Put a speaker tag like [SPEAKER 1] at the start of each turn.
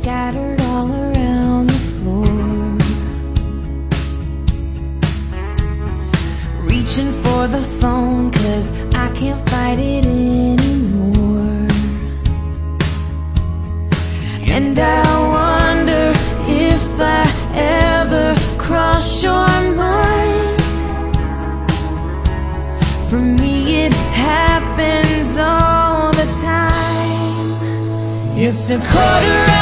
[SPEAKER 1] scattered all around the floor, reaching for the phone 'cause I can't fight it anymore. And I wonder if I ever crossed your mind. For me it happens all the time. It's a quarter